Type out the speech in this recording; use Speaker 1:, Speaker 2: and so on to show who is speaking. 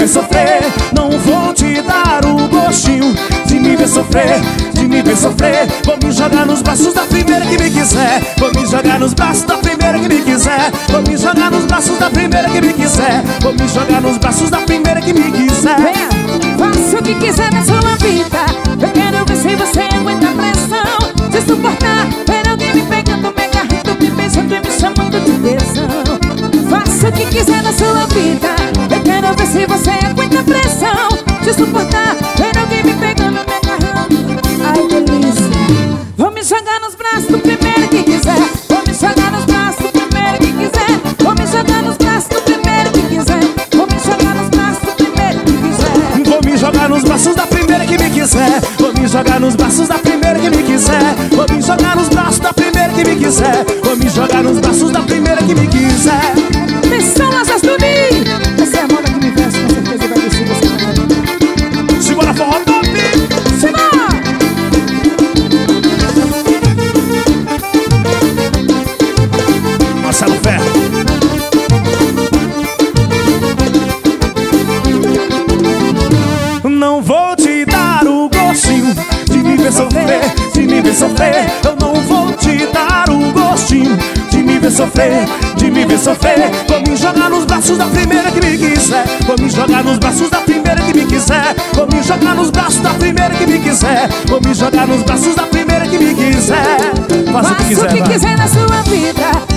Speaker 1: sofrer. Não vou te dar o gostinho de me ver sofrer, de me ver sofrer. Vou me jogar nos braços da primeira que me quiser. Vou me jogar nos braços da primeira que me quiser. Vou me jogar nos braços da primeira que me quiser. Vou me jogar nos braços da primeira que me quiser.
Speaker 2: Faça o que quiser na sua vida. Eu quero ver se você aguenta a pressão. Se suportar, ver alguém me pegando, me agarrando, me beijando e me chamando de tesão. Faça o que quiser na sua vida. Eu quero ver se você aguenta a pressão. Se suportar, ver alguém me pegando, me agarrando. Ai, delícia. Vou me jogar nos braços do primeiro que quiser. Vou me jogar nos braços do primeiro que quiser. Vou me jogar nos braços do primeiro que quiser. Vou me jogar nos braços do primeiro que quiser.
Speaker 1: Vou me jogar nos braços da primeira que me quiser. Vou me jogar nos braços da primeira que me quiser. Vou me jogar nos braços da primeira que me quiser. Vou me jogar nos braços da primeira que me quiser.
Speaker 2: Atenção, Asas do Ninho. Essa é a moda que me veste, com certeza vai vestir você também.
Speaker 1: Segura forró top.
Speaker 2: Simbora!
Speaker 1: Marcelo Ferro. Não vou te dar o gostinho de me ver sofrer, de me ver sofrer. Eu não vou te dar o gostinho de me ver sofrer, de me ver sofrer. Vou me jogar nos braços da primeira que me quiser. Vou me jogar nos braços da primeira que me quiser. Vou me jogar nos braços da primeira que me quiser. Vou me jogar nos braços da primeira que me quiser. Faça o que quiser,
Speaker 2: na sua vida.